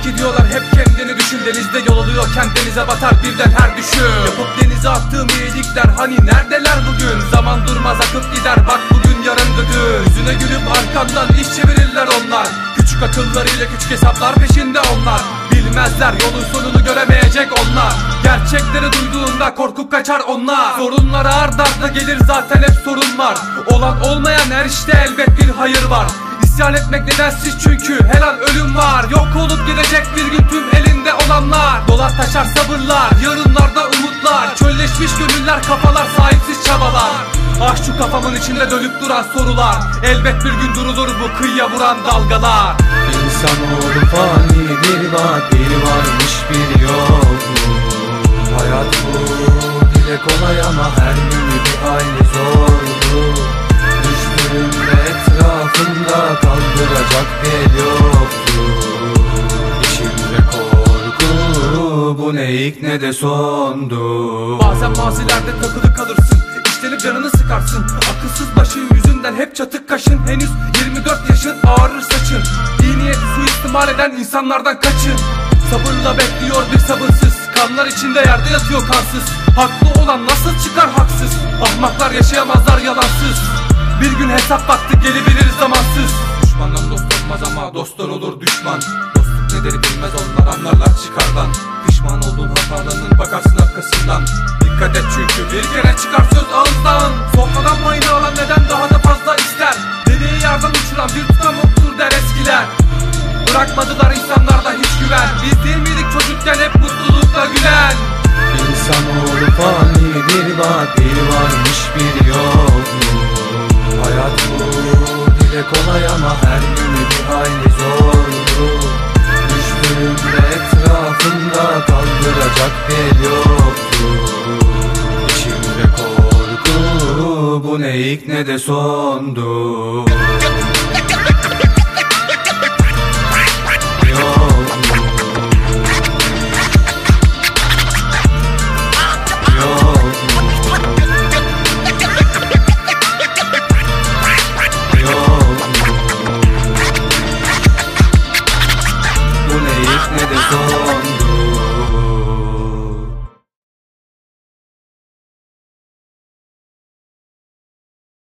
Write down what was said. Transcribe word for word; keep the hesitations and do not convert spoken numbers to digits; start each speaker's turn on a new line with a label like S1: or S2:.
S1: gidiyorlar hep kendini düşün. Denizde yol alıyorken denize batar birden her düşün. Yapıp denize attığım iyilikler hani neredeler bugün? Zaman durmaz akıp gider bak bugün yarın düdün. Yüzüne gülüp arkandan iş çevirirler onlar. Küçük akıllarıyla küçük hesaplar peşinde onlar. Bilmezler yolun sonunu göremeyecek onlar. Gerçekleri duyduğunda korkup kaçar onlar. Sorunlara ard arda gelir zaten hep sorun var. Olan olmayan her işte elbet bir hayır var. İsyan etmek nedensiz çünkü her an ölüm var. Yok olup gidecek bir gün tüm elinde olanlar. Dolar taşar sabırlar, yarınlarda umutlar. Çölleşmiş gönüller, kafalar, sahipsiz çabalar. Ah şu kafamın içinde dönüp duran sorular. Elbet bir gün durulur bu kıyıya vuran dalgalar.
S2: İnsanoğlu fanidir bak, bir varmış bir yokmuş. Hayat bu dile kolay ama her günü bir hayli zordu. Düştüğümde etrafımda kaldıracak bir yoktu. İçimde korku, bu ne ilk ne de sondu.
S1: Bazen mazilerde takılı kalırsın, işlenip canını sıkarsın. Akılsız başın yüzünden hep çatık kaşın. Henüz yirmi dört yaşın, ağrır saçın. İyi niyeti suistimal eden insanlardan kaçın. Sabırla bekliyor bir sabırsız, kanlar içinde yerde yatıyor kansız. Haklı olan nasıl çıkar haksız? Ahmaklar yaşayamazlar yalansız. Bir gün hesap vakti gelebilir zamansız. Düşmandan dost olmaz ama dosttan olur düşman. Dostluk nedir bilmez onlar, anlarlar çıkardan. Pişman olduğun hatalarının bakarsın arkasından. Dikkat et çünkü bir kere çıkar söz ağızdan. Sonradan payını alan neden daha da fazla ister? Deliği yerden uçuran bir tutamoktur der eskiler. Bırakmadılar insanlarda hiç güven. Biz değil miydik çocukken hep mutlulukla gülen?
S2: İnsanoğlu fanidir bak, bir varmış bir yokmuş. Hayat bu dile kolay ama her günü bir hayli zordu. Düştüğümde etrafımda kaldıracak bir yoktu. İçimde korku, bu ne ilk ne de sondu. Ne de zor.